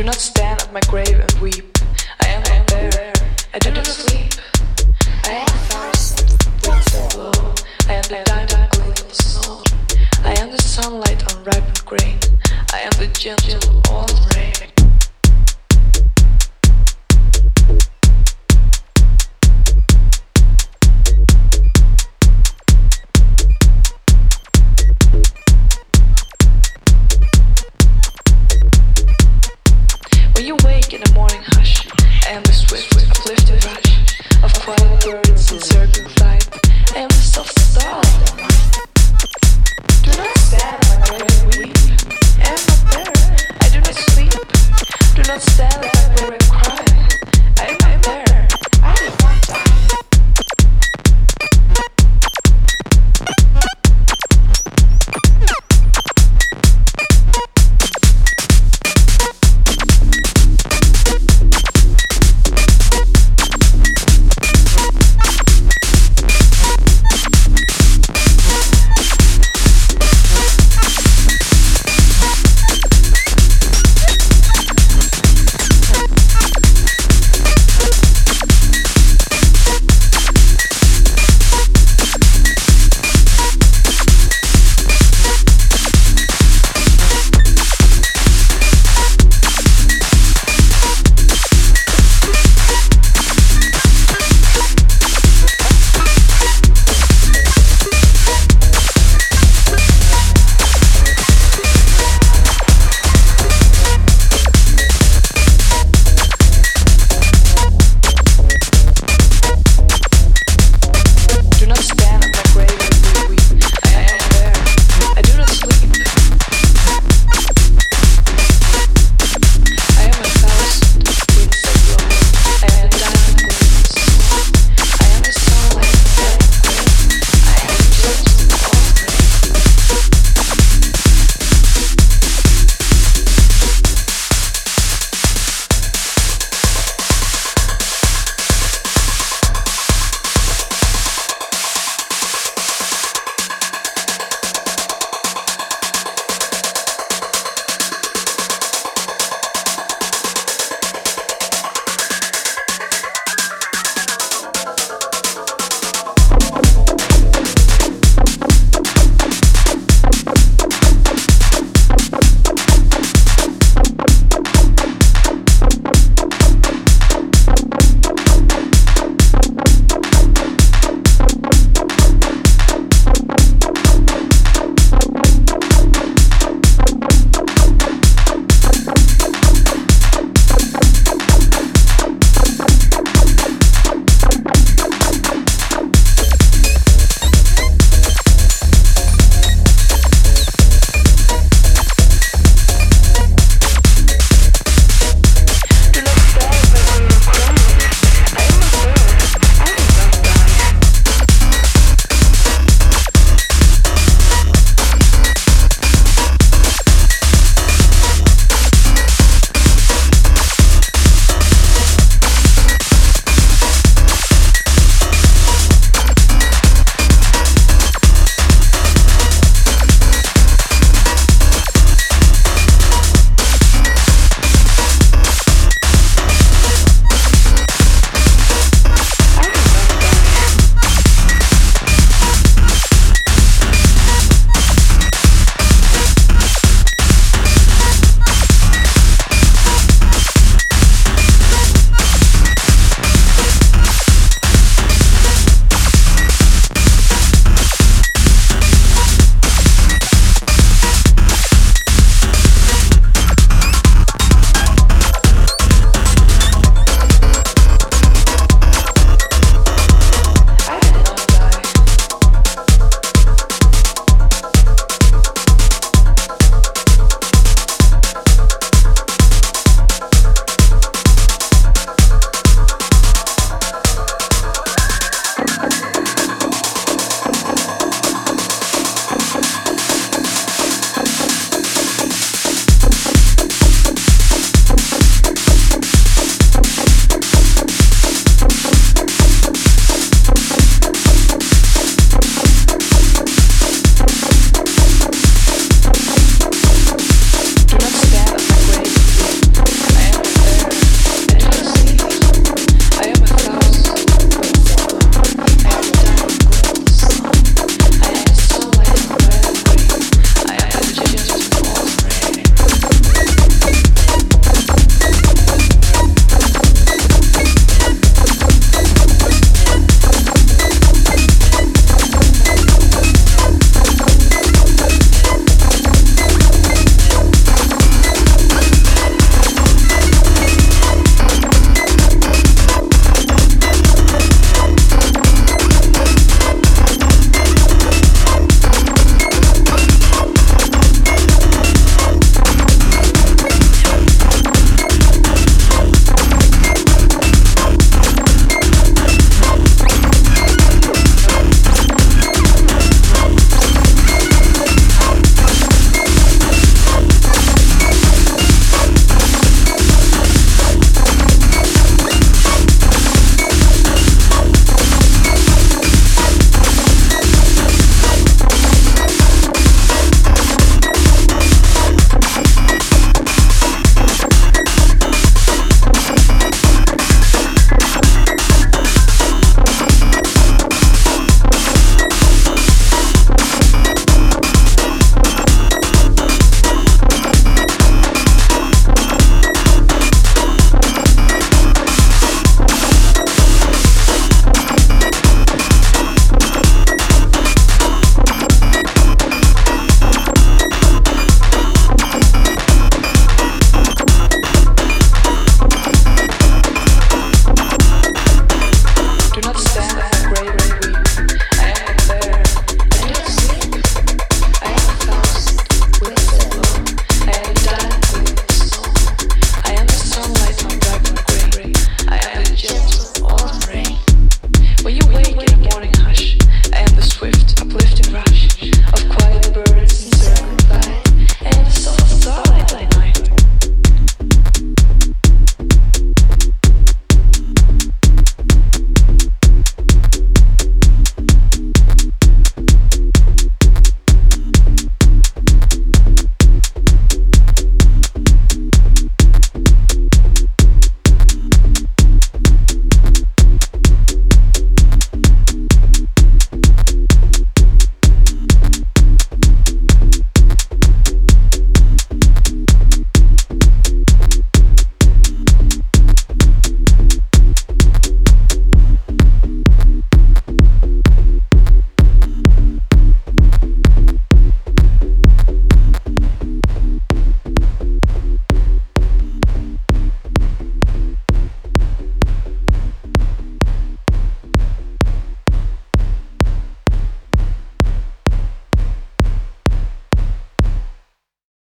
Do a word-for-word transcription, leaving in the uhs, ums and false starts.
Do not stand at my grave and weep. I am not there. I do not sleep. I am thirst, winds that blow. I am the diamond gleam in the snow. I am the sunlight on ripened grain. I am the gentle autumn rain. When you wake in the morning hush, I am the swift, uplifting rush of quiet birds in circling flight. I am the soft star of the night. Do not stand at my grave and weep. I am not there. I do not sleep. Do not stand at my